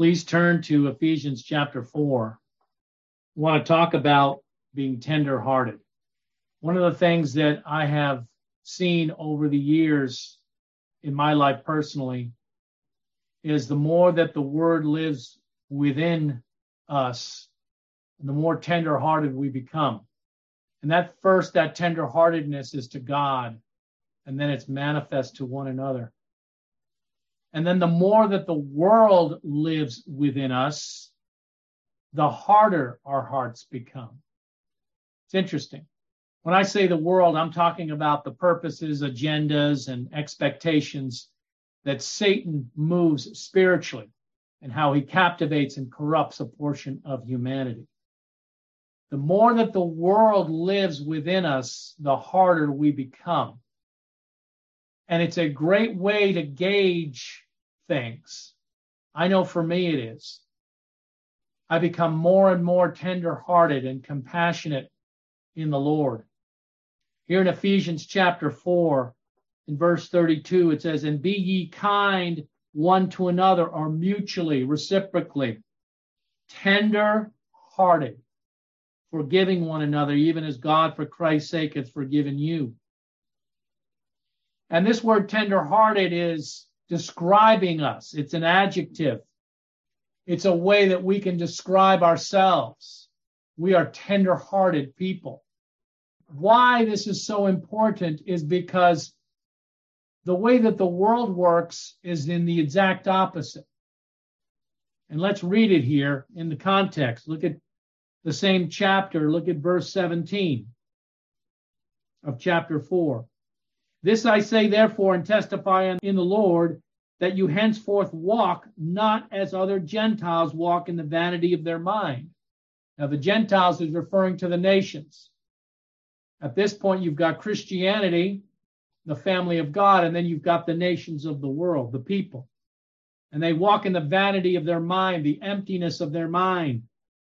Please turn to Ephesians chapter 4. I want to talk about being tender-hearted. One of the things that I have seen over the years in my life personally is the more that the Word lives within us, the more tender-hearted we become. And that tender-heartedness is to God, and then it's manifest to one another. And then the more that the world lives within us, the harder our hearts become. It's interesting. When I say the world, I'm talking about the purposes, agendas, and expectations that Satan moves spiritually and how he captivates and corrupts a portion of humanity. The more that the world lives within us, the harder we become. And it's a great way to gauge things. I know for me it is. I become more and more tender-hearted and compassionate in the Lord. Here in Ephesians chapter 4, in verse 32, it says, "And be ye kind one to another," or mutually, reciprocally, tender-hearted, forgiving one another, even as God for Christ's sake hath forgiven you. And this word tender-hearted is describing us. It's an adjective. It's a way that we can describe ourselves. We are tender-hearted people. Why this is so important is because the way that the world works is in the exact opposite. And let's read it here in the context. Look at the same chapter. Look at verse 17 of chapter 4. "This I say therefore and testify in the Lord, that you henceforth walk not as other Gentiles walk in the vanity of their mind." Now the Gentiles is referring to the nations. At this point, you've got Christianity, the family of God, and then you've got the nations of the world, the people. And they walk in the vanity of their mind, the emptiness of their mind,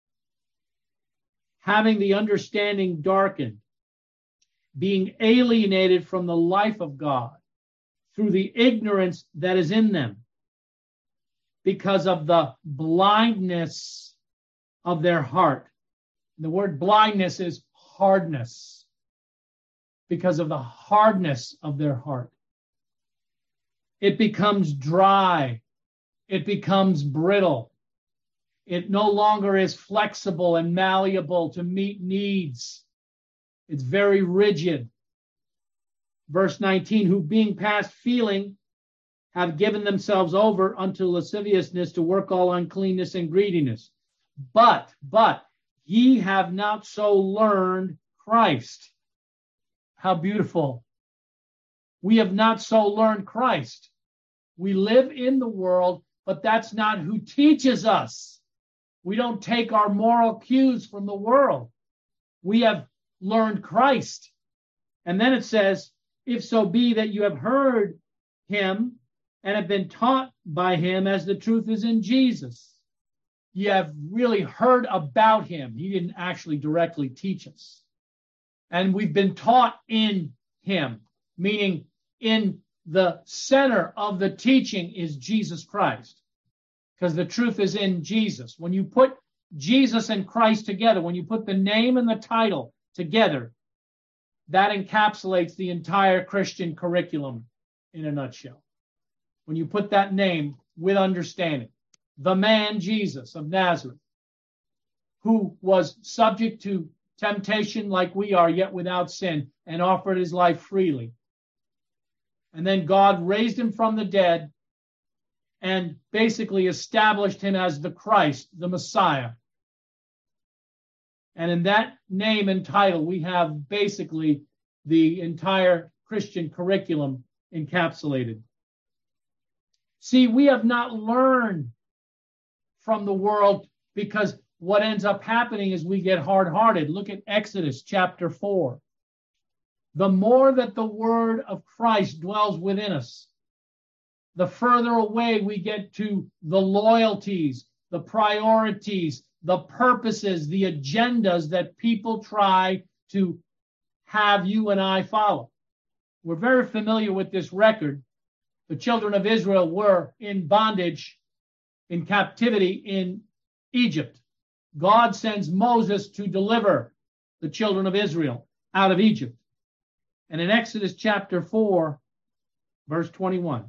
having the understanding darkened, being alienated from the life of God through the ignorance that is in them, because of the blindness of their heart. The word blindness is hardness. Because of the hardness of their heart. It becomes dry. It becomes brittle. It no longer is flexible and malleable to meet needs. It's very rigid. Verse 19, "Who being past feeling have given themselves over unto lasciviousness to work all uncleanness and greediness. But ye have not so learned Christ." How beautiful. We have not so learned Christ. We live in the world, but that's not who teaches us. We don't take our moral cues from the world. We have learned Christ. And then it says, "If so be that you have heard him and have been taught by him as the truth is in Jesus." You have really heard about him. He didn't actually directly teach us. And we've been taught in him, meaning in the center of the teaching is Jesus Christ, because the truth is in Jesus. When you put Jesus and Christ together, when you put the name and the title together, that encapsulates the entire Christian curriculum in a nutshell. When you put that name with understanding, the man Jesus of Nazareth, who was subject to temptation like we are, yet without sin, and offered his life freely. And then God raised him from the dead and basically established him as the Christ, the Messiah. And in that name and title, we have basically the entire Christian curriculum encapsulated. See, we have not learned from the world, because what ends up happening is we get hard-hearted. Look at Exodus chapter 4. The more that the word of Christ dwells within us, the further away we get to the loyalties, the priorities, the purposes, the agendas that people try to have you and I follow. We're very familiar with this record. The children of Israel were in bondage in captivity in Egypt. God sends Moses to deliver the children of Israel out of Egypt. And in Exodus chapter 4, verse 21,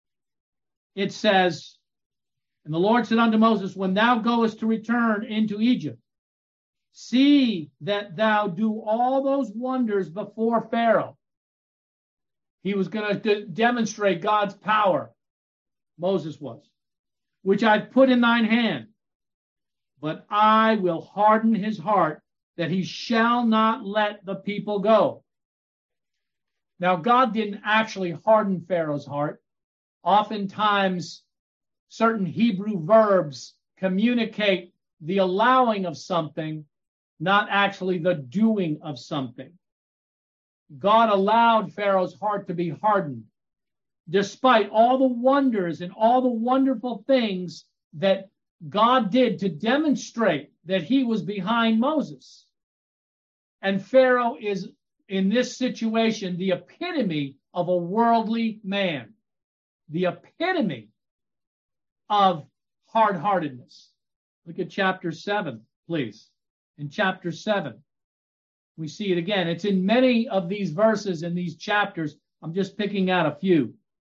it says, and the Lord said unto Moses, when thou goest to return into Egypt, see that thou do all those wonders before Pharaoh. He was going to demonstrate God's power. Moses was. Which I've put in thine hand. But I will harden his heart, that he shall not let the people go. Now, God didn't actually harden Pharaoh's heart. Oftentimes, certain Hebrew verbs communicate the allowing of something, not actually the doing of something. God allowed Pharaoh's heart to be hardened, despite all the wonders and all the wonderful things that God did to demonstrate that he was behind Moses. And Pharaoh is, in this situation, the epitome of a worldly man, the epitome of hard-heartedness. Look at chapter 7, please. In chapter 7, we see it again. It's in many of these verses in these chapters. I'm just picking out a few.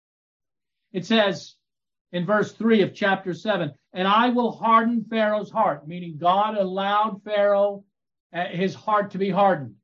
It says in verse 3 of chapter 7, and I will harden Pharaoh's heart, meaning God allowed Pharaoh his heart to be hardened,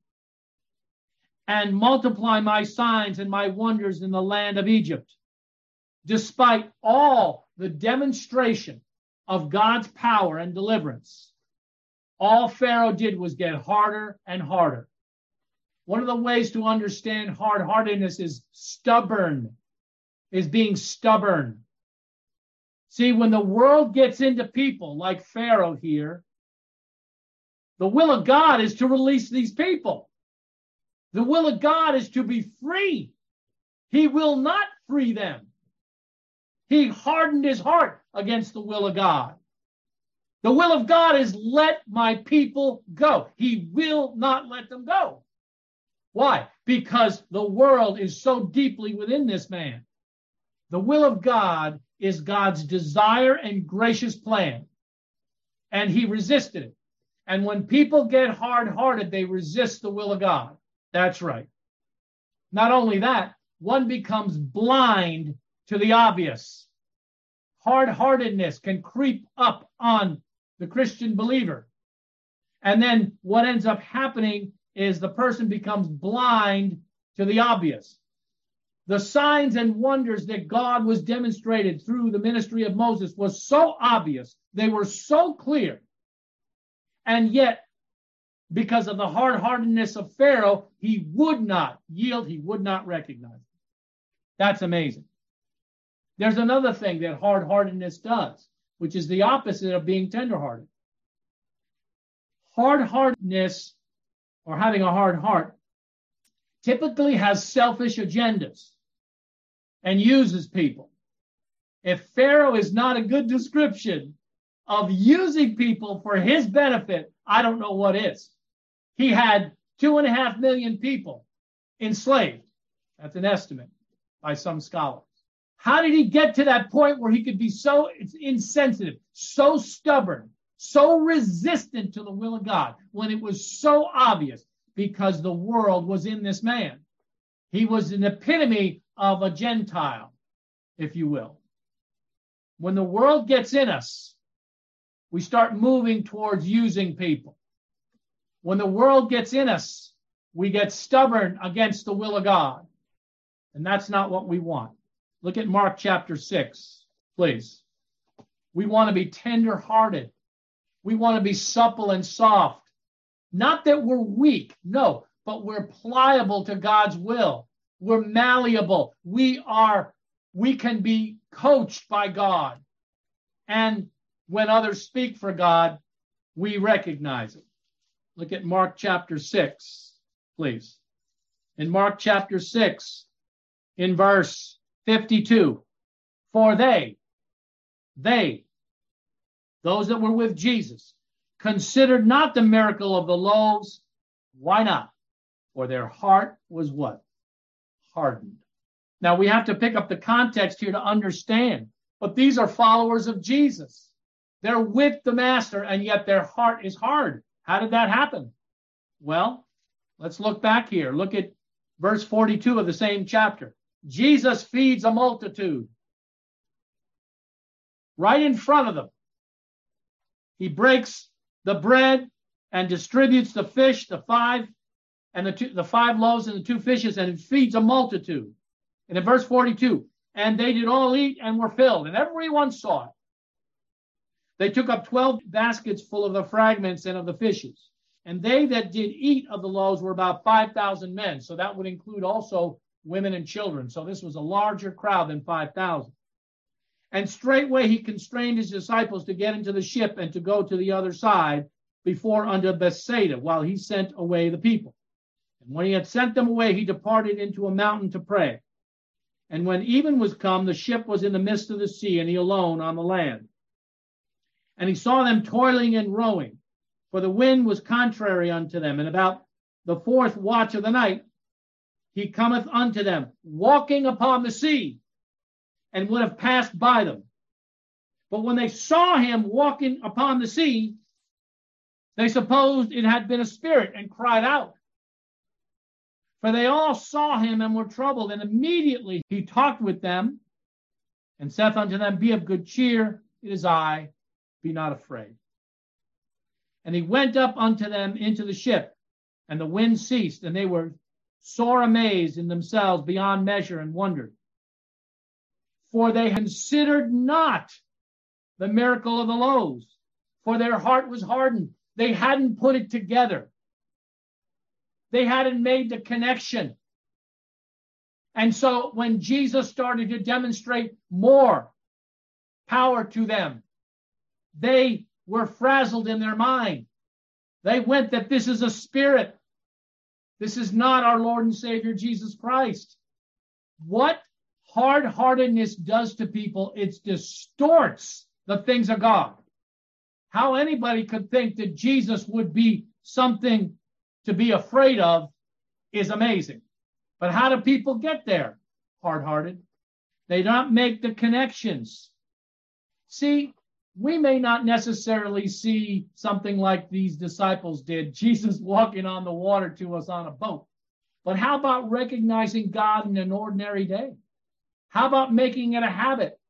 and multiply my signs and my wonders in the land of Egypt. Despite all the demonstration of God's power and deliverance, all Pharaoh did was get harder and harder. One of the ways to understand hard-heartedness is stubborn, is being stubborn. See, when the world gets into people like Pharaoh here, the will of God is to release these people. The will of God is to be free. He will not free them. He hardened his heart against the will of God. The will of God is let my people go. He will not let them go. Why? Because the world is so deeply within this man. The will of God is God's desire and gracious plan. And he resisted it. And when people get hard-hearted, they resist the will of God. That's right. Not only that, one becomes blind to the obvious. Hard-heartedness can creep up on the Christian believer. And then what ends up happening is the person becomes blind to the obvious. The signs and wonders that God was demonstrated through the ministry of Moses was so obvious. They were so clear. And yet, because of the hard-heartedness of Pharaoh, he would not yield. He would not recognize it. That's amazing. There's another thing that hard-heartedness does, which is the opposite of being tender-hearted. Hard-heartedness, or having a hard heart, typically has selfish agendas and uses people. If Pharaoh is not a good description of using people for his benefit, I don't know what is. He had 2.5 million people enslaved. That's an estimate by some scholars. How did he get to that point where he could be so insensitive, so stubborn, so resistant to the will of God when it was so obvious? Because the world was in this man. He was an epitome of a Gentile, if you will. When the world gets in us, we start moving towards using people. When the world gets in us, we get stubborn against the will of God. And that's not what we want. Look at Mark chapter 6, please. We want to be tender-hearted. We want to be supple and soft. Not that we're weak, no, but we're pliable to God's will. We're malleable. We can be coached by God. And when others speak for God, we recognize it. Look at Mark chapter 6, please. In Mark chapter 6, in verse 52, for they, those that were with Jesus, considered not the miracle of the loaves. Why not? For their heart was what? Hardened. Now we have to pick up the context here to understand But these are followers of Jesus. They're with the master, and yet their heart is hard. How did that happen? Well, let's look back here. Look at verse 42 of the same chapter. Jesus feeds a multitude right in front of them. He breaks the bread and distributes the fish, the five loaves and the 2 fishes, and it feeds a multitude. And in verse 42, and they did all eat and were filled, and everyone saw it. They took up 12 baskets full of the fragments and of the fishes. And they that did eat of the loaves were about 5,000 men. So that would include also women and children. So this was a larger crowd than 5,000. And straightway he constrained his disciples to get into the ship and to go to the other side before unto Bethsaida, while he sent away the people. And when he had sent them away, he departed into a mountain to pray. And when even was come, the ship was in the midst of the sea, and he alone on the land. And he saw them toiling and rowing, for the wind was contrary unto them. And about the 4th watch of the night, he cometh unto them, walking upon the sea, and would have passed by them. But when they saw him walking upon the sea, they supposed it had been a spirit, and cried out. For they all saw him and were troubled. And immediately he talked with them, and saith unto them, Be of good cheer, it is I, be not afraid. And he went up unto them into the ship, and the wind ceased, and they were sore amazed in themselves beyond measure, and wondered. For they considered not the miracle of the loaves, for their heart was hardened. They hadn't put it together. They hadn't made the connection. And so when Jesus started to demonstrate more power to them, they were frazzled in their mind. They went that this is a spirit. This is not our Lord and Savior Jesus Christ. What hard-heartedness does to people, it distorts the things of God. How anybody could think that Jesus would be something to be afraid of is amazing. But how do people get there? Hard-hearted. They don't make the connections. See, we may not necessarily see something like these disciples did, Jesus walking on the water to us on a boat. But how about recognizing God in an ordinary day? How about making it a habit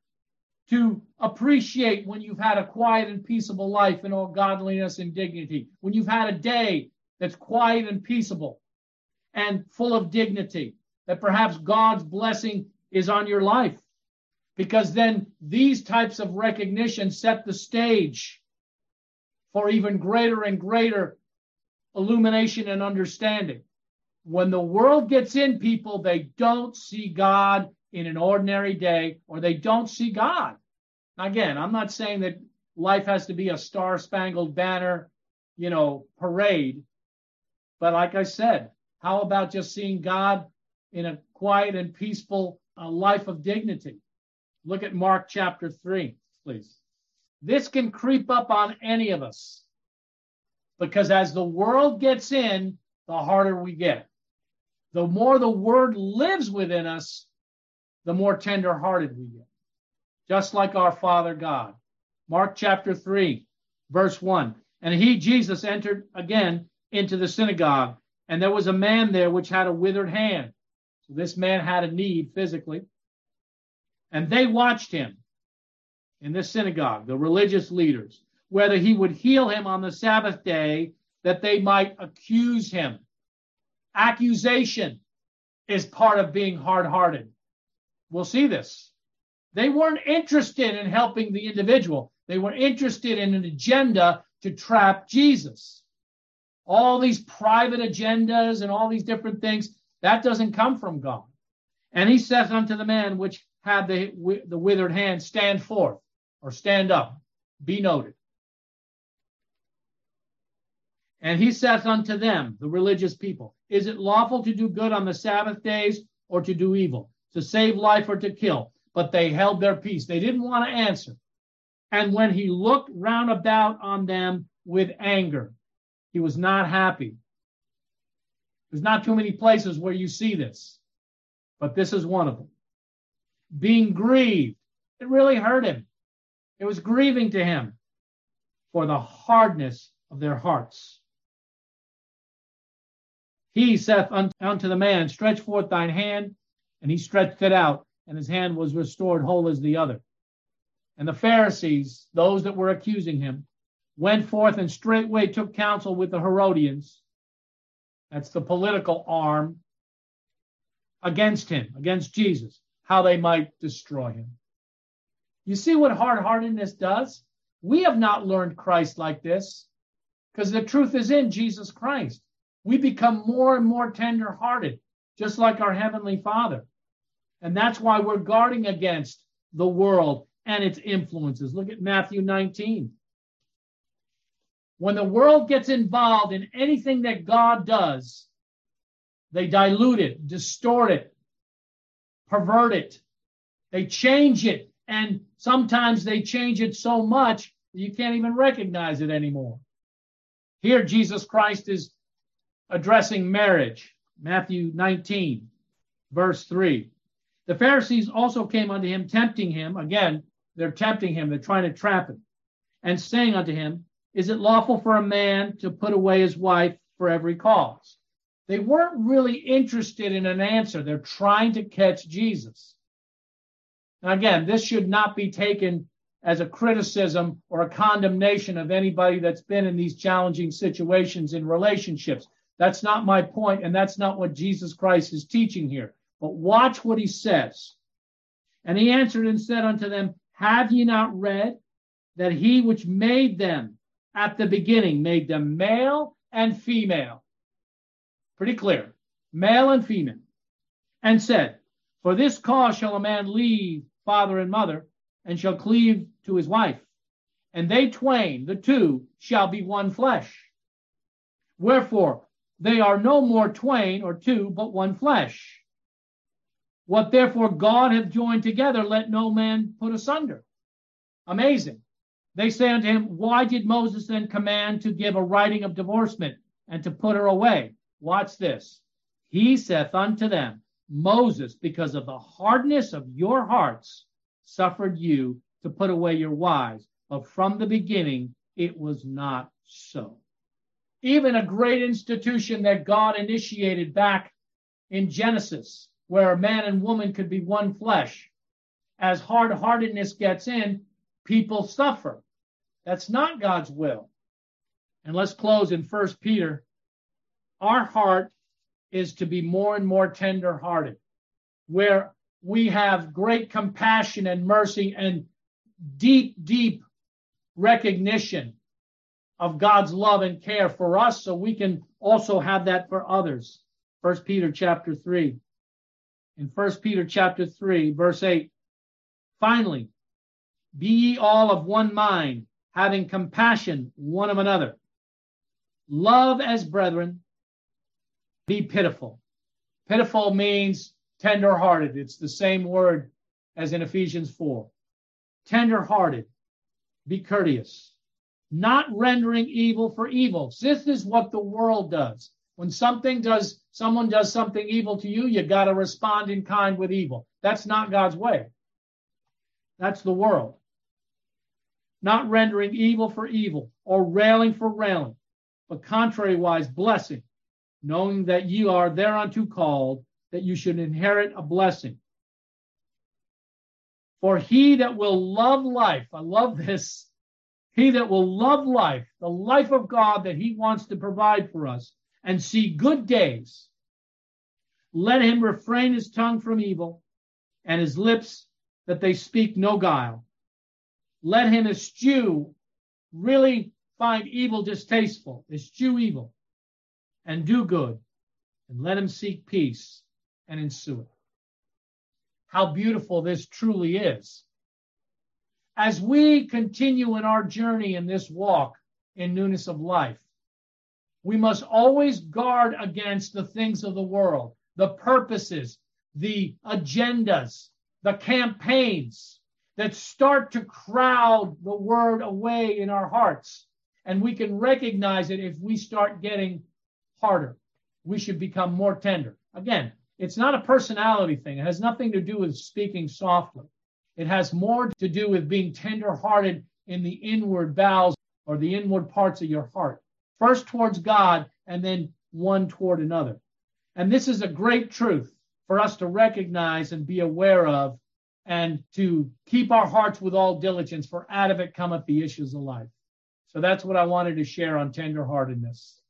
to appreciate when you've had a quiet and peaceable life in all godliness and dignity, when you've had a day that's quiet and peaceable and full of dignity, that perhaps God's blessing is on your life? Because then these types of recognition set the stage for even greater and greater illumination and understanding. When the world gets in people, they don't see God in an ordinary day, or they don't see God. Again, I'm not saying that life has to be a star-spangled banner, parade. But like I said, how about just seeing God in a quiet and peaceful life of dignity? Look at Mark chapter 3, please. This can creep up on any of us, because as the world gets in, the harder we get. The more the word lives within us, the more tender-hearted we get. Just like our Father God. Mark chapter 3, verse 1. And he, Jesus, entered again into the synagogue, and there was a man there which had a withered hand. So this man had a need physically. And they watched him in this synagogue, the religious leaders, whether he would heal him on the Sabbath day, that they might accuse him. Accusation is part of being hard-hearted. We'll see this. They weren't interested in helping the individual. They were interested in an agenda to trap Jesus. All these private agendas and all these different things, that doesn't come from God. And he saith unto the man which had the withered hand, stand forth, or stand up, be noted. And he saith unto them, the religious people, is it lawful to do good on the Sabbath days, or to do evil, to save life or to kill? But they held their peace. They didn't want to answer. And when he looked round about on them with anger, he was not happy. There's not too many places where you see this, but this is one of them. Being grieved It really hurt him. It was grieving to him for the hardness of their hearts. He saith unto the man, stretch forth thine hand. And he stretched it out, and his hand was restored whole as the other. And the Pharisees, those that were accusing him, went forth and straightway took counsel with the Herodians, that's the political arm, against him, against Jesus, how they might destroy him. You see what hard-heartedness does? We have not learned Christ like this, because the truth is in Jesus Christ. We become more and more tender-hearted, just like our Heavenly Father. And that's why we're guarding against the world and its influences. Look at Matthew 19. When the world gets involved in anything that God does, they dilute it, distort it, pervert it. They change it. And sometimes they change it so much that you can't even recognize it anymore. Here, Jesus Christ is addressing marriage. Matthew 19, verse 3. The Pharisees also came unto him, tempting him. Again, they're tempting him. They're trying to trap him. And saying unto him, is it lawful for a man to put away his wife for every cause? They weren't really interested in an answer. They're trying to catch Jesus. Now, again, this should not be taken as a criticism or a condemnation of anybody that's been in these challenging situations in relationships. That's not my point, and that's not what Jesus Christ is teaching here. But watch what he says. And he answered and said unto them, have ye not read that he which made them at the beginning made them male and female? Pretty clear. Male and female. And said, for this cause shall a man leave father and mother, and shall cleave to his wife. And they twain, the two, shall be one flesh. Wherefore, they are no more twain or two, but one flesh. What therefore God hath joined together, let no man put asunder. Amazing. They say unto him, why did Moses then command to give a writing of divorcement and to put her away? Watch this. He saith unto them, Moses, because of the hardness of your hearts, suffered you to put away your wives. But from the beginning, it was not so. Even a great institution that God initiated back in Genesis, where a man and woman could be one flesh. As hard-heartedness gets in, people suffer. That's not God's will. And let's close in 1 Peter. Our heart is to be more and more tender-hearted, where we have great compassion and mercy and deep, deep recognition of God's love and care for us, so we can also have that for others. 1 Peter chapter 3. In 1 Peter chapter 3, verse 8, finally, be ye all of one mind, having compassion one of another. Love as brethren, be pitiful. Pitiful means tender-hearted. It's the same word as in Ephesians 4. Tender-hearted, be courteous, not rendering evil for evil. This is what the world does. When someone does something evil to you, you got to respond in kind with evil. That's not God's way. That's the world. Not rendering evil for evil or railing for railing, but contrariwise blessing, knowing that ye are thereunto called, that you should inherit a blessing. For he that will love life, I love this, he that will love life, the life of God that he wants to provide for us, and see good days, let him refrain his tongue from evil, and his lips that they speak no guile. Let him eschew, really find evil distasteful, eschew evil, and do good, and let him seek peace and ensue it. How beautiful this truly is. As we continue in our journey in this walk in newness of life, we must always guard against the things of the world, the purposes, the agendas, the campaigns that start to crowd the word away in our hearts. And we can recognize it if we start getting harder. We should become more tender. Again, it's not a personality thing. It has nothing to do with speaking softly. It has more to do with being tenderhearted in the inward bowels or the inward parts of your heart. First towards God and then one toward another. And this is a great truth for us to recognize and be aware of, and to keep our hearts with all diligence, for out of it cometh the issues of life. So that's what I wanted to share on tenderheartedness.